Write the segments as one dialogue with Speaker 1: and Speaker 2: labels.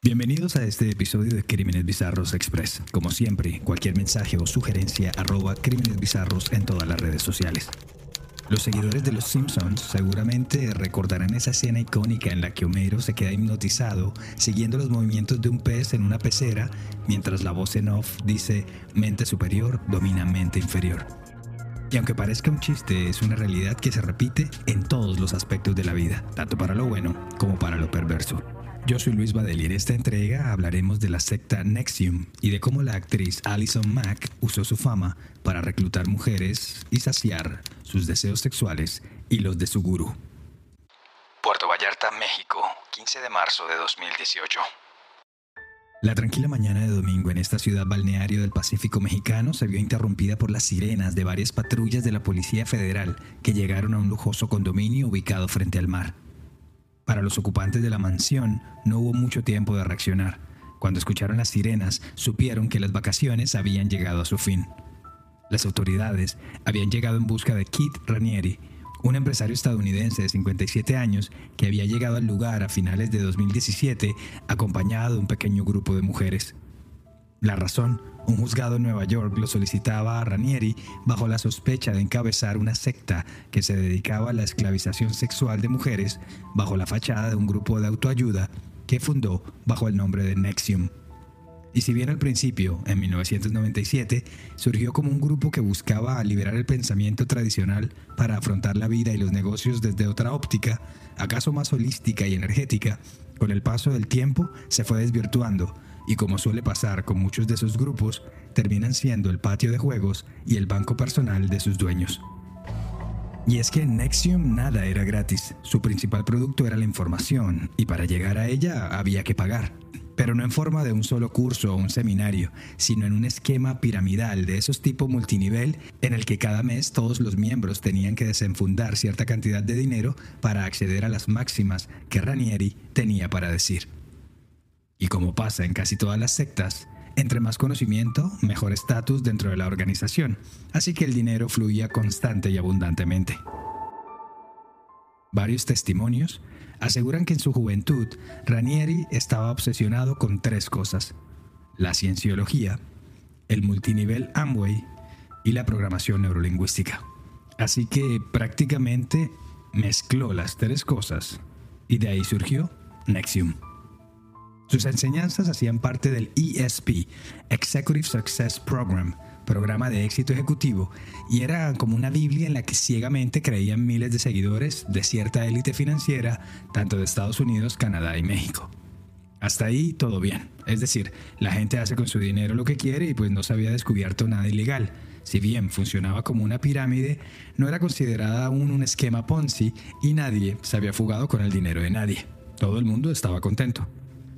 Speaker 1: Bienvenidos a este episodio de Crímenes Bizarros Express. Como siempre, cualquier mensaje o sugerencia @Crímenes Bizarros en todas las redes sociales. Los seguidores de Los Simpsons seguramente recordarán esa escena icónica en la que Homero se queda hipnotizado siguiendo los movimientos de un pez en una pecera mientras la voz en off dice mente superior domina mente inferior. Y aunque parezca un chiste, es una realidad que se repite en todos los aspectos de la vida, tanto para lo bueno como para lo perverso. Yo soy Luis Badel y en esta entrega hablaremos de la secta NXIVM y de cómo la actriz Allison Mack usó su fama para reclutar mujeres y saciar sus deseos sexuales y los de su gurú. Puerto Vallarta, México, 15 de marzo de 2018. La tranquila mañana de domingo en esta ciudad balneario del Pacífico mexicano se vio interrumpida por las sirenas de varias patrullas de la Policía Federal que llegaron a un lujoso condominio ubicado frente al mar. Para los ocupantes de la mansión no hubo mucho tiempo de reaccionar. Cuando escucharon las sirenas, supieron que las vacaciones habían llegado a su fin. Las autoridades habían llegado en busca de Keith Raniere, un empresario estadounidense de 57 años que había llegado al lugar a finales de 2017 acompañado de un pequeño grupo de mujeres. La razón: un juzgado en Nueva York lo solicitaba a Raniere bajo la sospecha de encabezar una secta que se dedicaba a la esclavización sexual de mujeres bajo la fachada de un grupo de autoayuda que fundó bajo el nombre de NXIVM. Y si bien al principio, en 1997, surgió como un grupo que buscaba liberar el pensamiento tradicional para afrontar la vida y los negocios desde otra óptica, acaso más holística y energética, con el paso del tiempo se fue desvirtuando y, como suele pasar con muchos de esos grupos, terminan siendo el patio de juegos y el banco personal de sus dueños. Y es que en NXIVM nada era gratis. Su principal producto era la información y para llegar a ella había que pagar. Pero no en forma de un solo curso o un seminario, sino en un esquema piramidal de esos tipo multinivel en el que cada mes todos los miembros tenían que desenfundar cierta cantidad de dinero para acceder a las máximas que Raniere tenía para decir. Y como pasa en casi todas las sectas, entre más conocimiento, mejor estatus dentro de la organización, así que el dinero fluía constante y abundantemente. Varios testimonios aseguran que en su juventud Raniere estaba obsesionado con tres cosas: la cienciología, el multinivel Amway y la programación neurolingüística. Así que prácticamente mezcló las tres cosas y de ahí surgió NXIVM. Sus enseñanzas hacían parte del ESP, Executive Success Program, programa de éxito ejecutivo, y era como una biblia en la que ciegamente creían miles de seguidores de cierta élite financiera, tanto de Estados Unidos, Canadá y México. Hasta ahí todo bien, es decir, la gente hace con su dinero lo que quiere y pues no se había descubierto nada ilegal. Si bien funcionaba como una pirámide, no era considerada aún un esquema Ponzi y nadie se había fugado con el dinero de nadie. Todo el mundo estaba contento.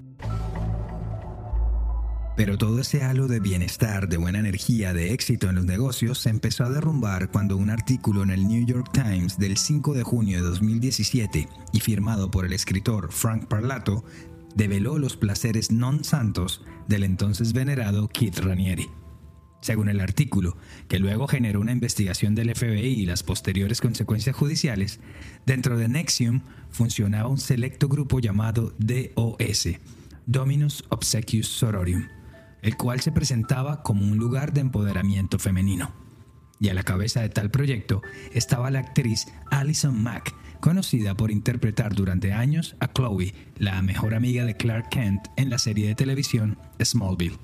Speaker 1: Pero todo ese halo de bienestar, de buena energía, de éxito en los negocios se empezó a derrumbar cuando un artículo en el New York Times del 5 de junio de 2017 y firmado por el escritor Frank Parlato develó los placeres non santos del entonces venerado Keith Raniere. Según el artículo, que luego generó una investigación del FBI y las posteriores consecuencias judiciales, dentro de NXIVM funcionaba un selecto grupo llamado DOS, Dominus Obsequius Sororium, el cual se presentaba como un lugar de empoderamiento femenino. Y a la cabeza de tal proyecto estaba la actriz Allison Mack, conocida por interpretar durante años a Chloe, la mejor amiga de Clark Kent en la serie de televisión Smallville.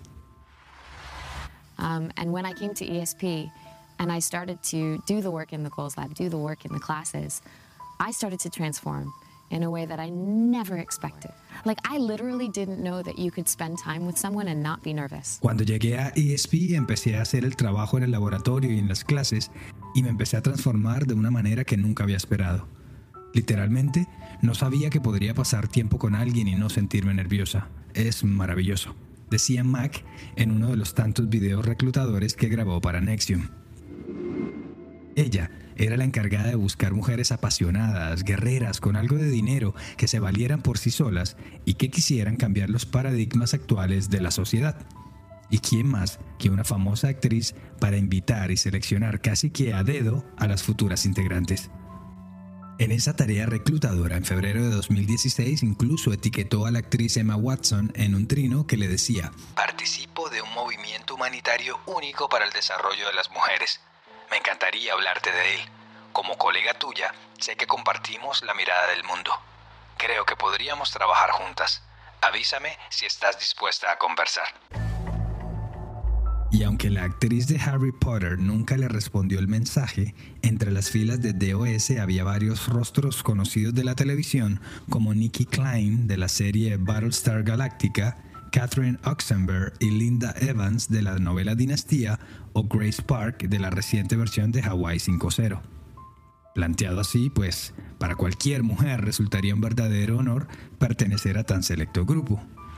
Speaker 2: And when I came to ESP and I started to do the work in the Goals Lab, do the work in the classes, I started to transform in a way that I never expected. Like, I literally didn't know that you could spend time with someone and not be nervous.
Speaker 1: Cuando llegué a ESP empecé a hacer el trabajo en el laboratorio y en las clases y me empecé a transformar de una manera que nunca había esperado. Literalmente, no sabía que podría pasar tiempo con alguien y no sentirme nerviosa. Es maravilloso, decía Mac en uno de los tantos videos reclutadores que grabó para NXIVM. Ella era la encargada de buscar mujeres apasionadas, guerreras, con algo de dinero, que se valieran por sí solas y que quisieran cambiar los paradigmas actuales de la sociedad. ¿Y quién más que una famosa actriz para invitar y seleccionar casi que a dedo a las futuras integrantes? En esa tarea reclutadora, en febrero de 2016, incluso etiquetó a la actriz Emma Watson en un trino que le decía: participo de un movimiento humanitario único para el desarrollo de las mujeres. Me encantaría hablarte de él. Como colega tuya, sé que compartimos la mirada del mundo. Creo que podríamos trabajar juntas. Avísame si estás dispuesta a conversar. Y aunque la actriz de Harry Potter nunca le respondió el mensaje, entre las filas de DOS había varios rostros conocidos de la televisión, como Nikki Klein de la serie Battlestar Galactica, Catherine Oxenberg y Linda Evans de la novela Dinastía, o Grace Park de la reciente versión de Hawaii 5-0. Planteado así, pues, para cualquier mujer resultaría un verdadero honor pertenecer a tan selecto grupo.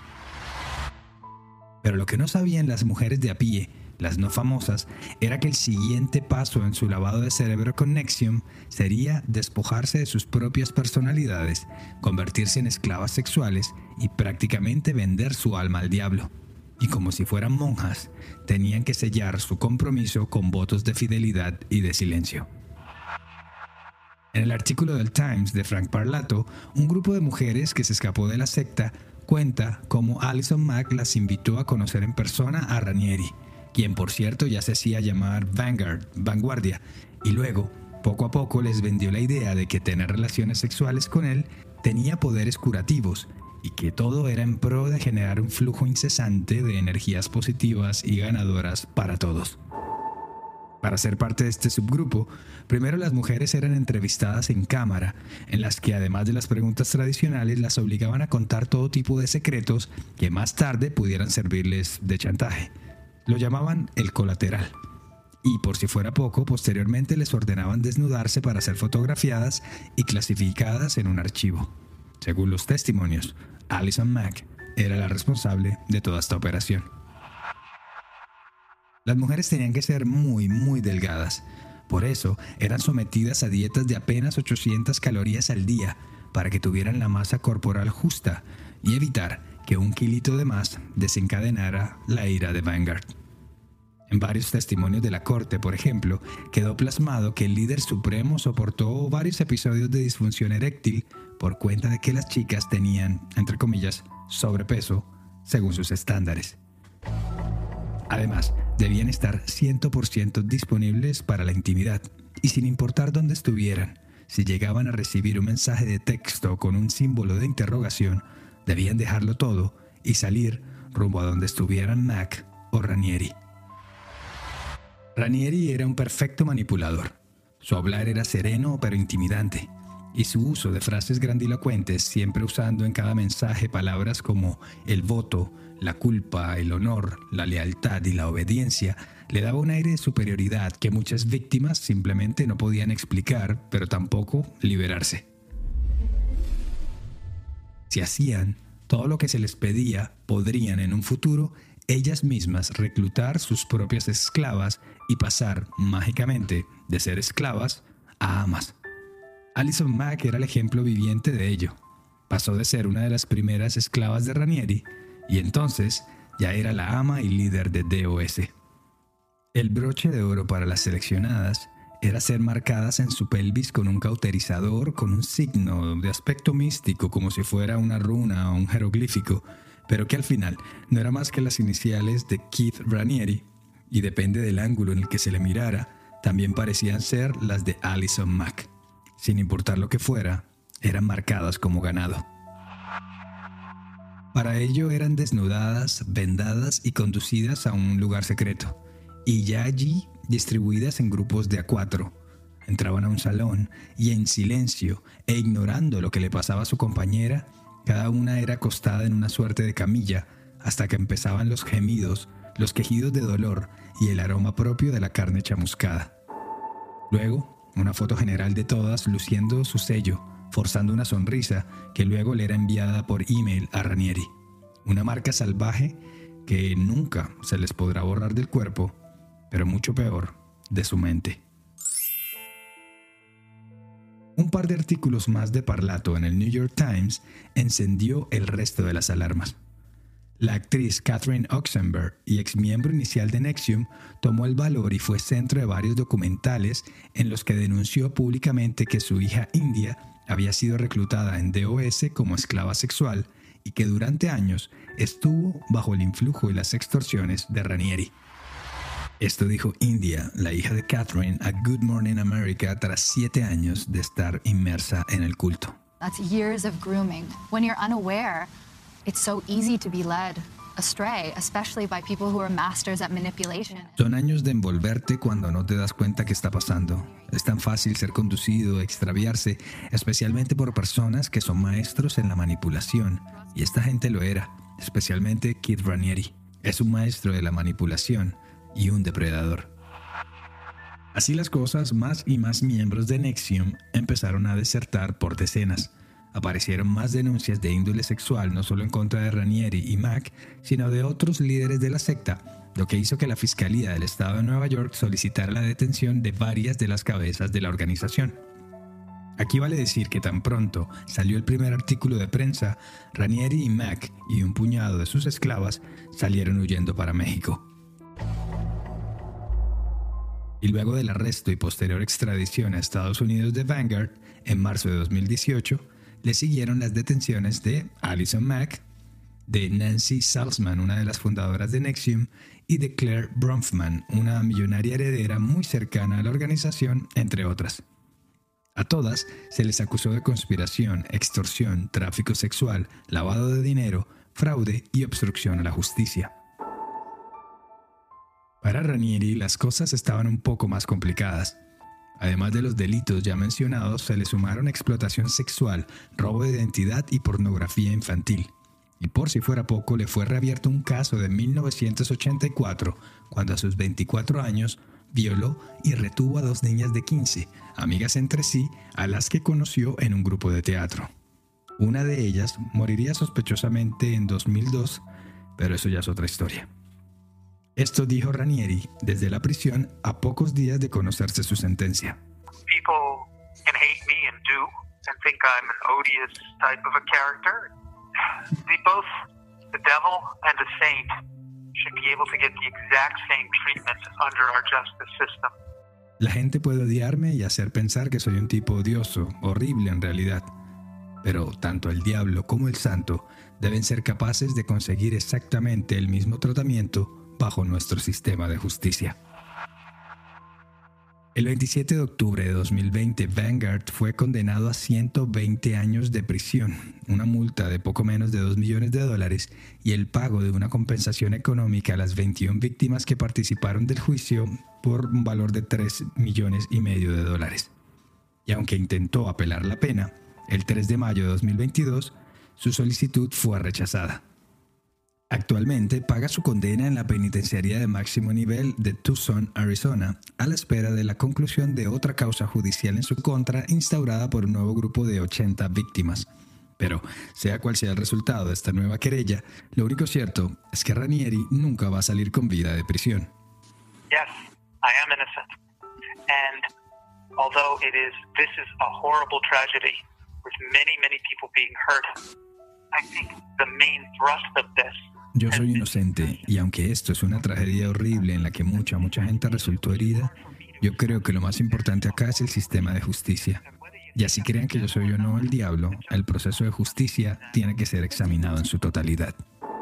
Speaker 1: Pero lo que no sabían las mujeres de a pie, las no famosas, era que el siguiente paso en su lavado de cerebro con NXIVM sería despojarse de sus propias personalidades, convertirse en esclavas sexuales y prácticamente vender su alma al diablo. Y como si fueran monjas, tenían que sellar su compromiso con votos de fidelidad y de silencio. En el artículo del Times de Frank Parlato, un grupo de mujeres que se escapó de la secta cuenta cómo Alison Mack las invitó a conocer en persona a Ranieri, quien por cierto ya se hacía llamar Vanguardia, y luego, poco a poco, les vendió la idea de que tener relaciones sexuales con él tenía poderes curativos y que todo era en pro de generar un flujo incesante de energías positivas y ganadoras para todos. Para ser parte de este subgrupo, primero las mujeres eran entrevistadas en cámara, en las que además de las preguntas tradicionales las obligaban a contar todo tipo de secretos que más tarde pudieran servirles de chantaje. Lo llamaban el colateral. Y por si fuera poco, posteriormente les ordenaban desnudarse para ser fotografiadas y clasificadas en un archivo. Según los testimonios, Alison Mack era la responsable de toda esta operación. Las mujeres tenían que ser muy delgadas. Por eso, eran sometidas a dietas de apenas 800 calorías al día para que tuvieran la masa corporal justa y evitar que un kilito de más desencadenara la ira de Vanguard. En varios testimonios de la corte, por ejemplo, quedó plasmado que el líder supremo soportó varios episodios de disfunción eréctil por cuenta de que las chicas tenían, entre comillas, sobrepeso según sus estándares. Además, debían estar 100% disponibles para la intimidad y sin importar dónde estuvieran, si llegaban a recibir un mensaje de texto con un símbolo de interrogación, debían dejarlo todo y salir rumbo a donde estuvieran Mack o Ranieri. Ranieri era un perfecto manipulador. Su hablar era sereno pero intimidante, y su uso de frases grandilocuentes, siempre usando en cada mensaje palabras como el voto, la culpa, el honor, la lealtad y la obediencia, le daba un aire de superioridad que muchas víctimas simplemente no podían explicar, pero tampoco liberarse. Si hacían todo lo que se les pedía, podrían en un futuro ellas mismas reclutar sus propias esclavas y pasar mágicamente de ser esclavas a amas. Alison Mack era el ejemplo viviente de ello. Pasó de ser una de las primeras esclavas de Ranieri y entonces ya era la ama y líder de DOS. El broche de oro para las seleccionadas era ser marcadas en su pelvis con un cauterizador con un signo de aspecto místico como si fuera una runa o un jeroglífico, pero que al final no era más que las iniciales de Keith Ranieri, y depende del ángulo en el que se le mirara, también parecían ser las de Alison Mack. Sin importar lo que fuera, eran marcadas como ganado. Para ello eran desnudadas, vendadas y conducidas a un lugar secreto, y ya allí distribuidas en grupos de A4. Entraban a un salón y en silencio e ignorando lo que le pasaba a su compañera, cada una era acostada en una suerte de camilla hasta que empezaban los gemidos, los quejidos de dolor y el aroma propio de la carne chamuscada. Luego, una foto general de todas luciendo su sello, forzando una sonrisa que luego le era enviada por email a Ranieri. Una marca salvaje que nunca se les podrá borrar del cuerpo, pero mucho peor, de su mente. Un par de artículos más de Parlato en el New York Times encendió el resto de las alarmas. La actriz Catherine Oxenberg y exmiembro inicial de NXIVM tomó el valor y fue centro de varios documentales en los que denunció públicamente que su hija India había sido reclutada en DOS como esclava sexual y que durante años estuvo bajo el influjo y las extorsiones de Ranieri. Esto dijo India, la hija de Catherine, a Good Morning America tras 7 años de estar inmersa en el culto.
Speaker 3: That's years of grooming. When you're unaware, it's so easy to be led astray, especially by people who are masters at manipulation.
Speaker 1: Son años de envolverte cuando no te das cuenta qué está pasando. Es tan fácil ser conducido, extraviarse, especialmente por personas que son maestros en la manipulación. Y esta gente lo era, especialmente Kid Ranieri. Es un maestro de la manipulación y un depredador. Así las cosas, más y más miembros de NXIVM empezaron a desertar por decenas. Aparecieron más denuncias de índole sexual no solo en contra de Ranieri y Mack, sino de otros líderes de la secta, lo que hizo que la Fiscalía del Estado de Nueva York solicitara la detención de varias de las cabezas de la organización. Aquí vale decir que tan pronto salió el primer artículo de prensa, Ranieri y Mack y un puñado de sus esclavas salieron huyendo para México. Y luego del arresto y posterior extradición a Estados Unidos de Vanguard, en marzo de 2018, le siguieron las detenciones de Allison Mack, de Nancy Salzman, una de las fundadoras de NXIVM, y de Claire Bronfman, una millonaria heredera muy cercana a la organización, entre otras. A todas se les acusó de conspiración, extorsión, tráfico sexual, lavado de dinero, fraude y obstrucción a la justicia. Para Ranieri, las cosas estaban un poco más complicadas. Además de los delitos ya mencionados, se le sumaron explotación sexual, robo de identidad y pornografía infantil. Y por si fuera poco, le fue reabierto un caso de 1984, cuando a sus 24 años violó y retuvo a 2 niñas de 15, amigas entre sí, a las que conoció en un grupo de teatro. Una de ellas moriría sospechosamente en 2002, pero eso ya es otra historia. Esto dijo Ranieri desde la prisión a pocos días de conocerse su sentencia.
Speaker 4: People can hate me and do and think I'm an odious type of a character. Both the devil and a saint should be able to get the exact same treatment under our justice system.
Speaker 1: La gente puede odiarme y hacer pensar que soy un tipo odioso, horrible en realidad. Pero tanto el diablo como el santo deben ser capaces de conseguir exactamente el mismo tratamiento bajo nuestro sistema de justicia. El 27 de octubre de 2020, Vanguard fue condenado a 120 años de prisión, una multa de poco menos de $2 millones y el pago de una compensación económica a las 21 víctimas que participaron del juicio por un valor de $3,5 millones. Y aunque intentó apelar la pena, el 3 de mayo de 2022, su solicitud fue rechazada. Actualmente paga su condena en la penitenciaría de máximo nivel de Tucson, Arizona, a la espera de la conclusión de otra causa judicial en su contra instaurada por un nuevo grupo de 80 víctimas. Pero, sea cual sea el resultado de esta nueva querella, lo único cierto es que Ranieri nunca va a salir con vida de prisión.
Speaker 4: Yes, I am innocent. And although this is a horrible tragedy with many people being hurt, I think the main thrust of this.
Speaker 1: Yo soy inocente, y aunque esto es una tragedia horrible en la que mucha gente resultó herida, yo creo que lo más importante acá es el sistema de justicia. Y así crean que yo soy o no el diablo, el proceso de justicia tiene que ser examinado en su totalidad.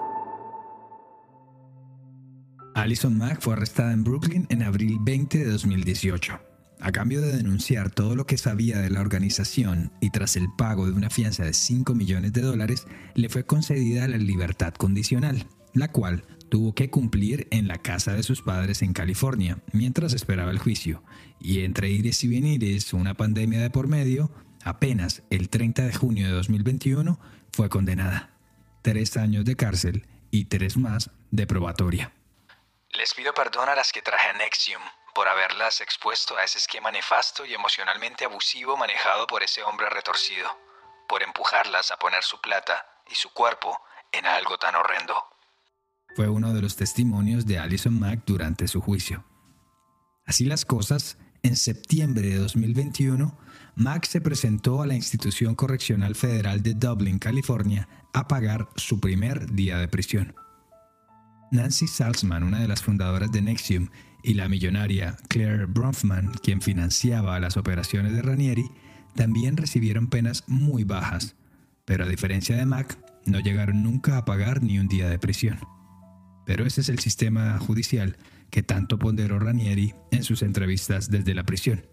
Speaker 1: Allison Mack fue arrestada en Brooklyn en abril 20 de 2018. A cambio de denunciar todo lo que sabía de la organización y tras el pago de una fianza de $5 millones, le fue concedida la libertad condicional, la cual tuvo que cumplir en la casa de sus padres en California mientras esperaba el juicio. Y entre ires y venires, una pandemia de por medio, apenas el 30 de junio de 2021 fue condenada. 3 años de cárcel y 3 más de probatoria.
Speaker 5: Les pido perdón a las que traje a NXIVM por haberlas expuesto a ese esquema nefasto y emocionalmente abusivo manejado por ese hombre retorcido, por empujarlas a poner su plata y su cuerpo en algo tan horrendo.
Speaker 1: Fue uno de los testimonios de Allison Mack durante su juicio. Así las cosas, En septiembre de 2021, Mack se presentó a la Institución Correccional Federal de Dublin, California, a pagar su primer día de prisión. Nancy Salzman, una de las fundadoras de NXIVM, y la millonaria Claire Bronfman, quien financiaba las operaciones de Ranieri, también recibieron penas muy bajas, pero a diferencia de Mack, no llegaron nunca a pagar ni un día de prisión. Pero ese es el sistema judicial que tanto ponderó Ranieri en sus entrevistas desde la prisión.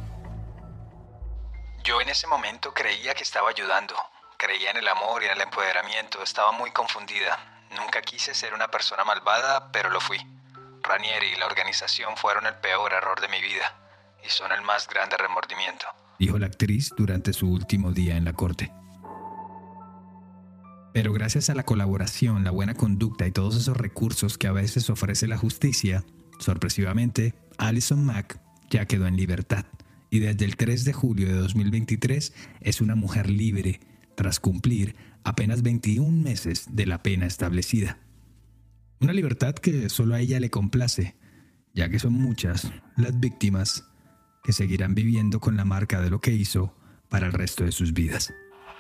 Speaker 5: Yo en ese momento creía que estaba ayudando, creía en el amor y en el empoderamiento, estaba muy confundida. Nunca quise ser una persona malvada, pero lo fui. Ranieri y la organización fueron el peor error de mi vida y son el más grande remordimiento,
Speaker 1: dijo la actriz durante su último día en la corte. Pero gracias a la colaboración, la buena conducta y todos esos recursos que a veces ofrece la justicia, sorpresivamente, Allison Mack ya quedó en libertad y desde el 3 de julio de 2023 es una mujer libre tras cumplir apenas 21 meses de la pena establecida. Una libertad que solo a ella le complace, ya que son muchas las víctimas que seguirán viviendo con la marca de lo que hizo para el resto de sus vidas.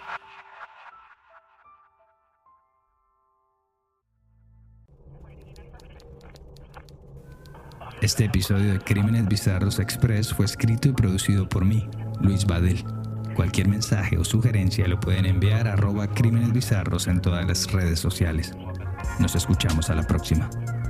Speaker 1: Este episodio de Crímenes Bizarros Express fue escrito y producido por mí, Luis Badel. Cualquier mensaje o sugerencia lo pueden enviar a @Crímenes Bizarros en todas las redes sociales. Nos escuchamos a la próxima.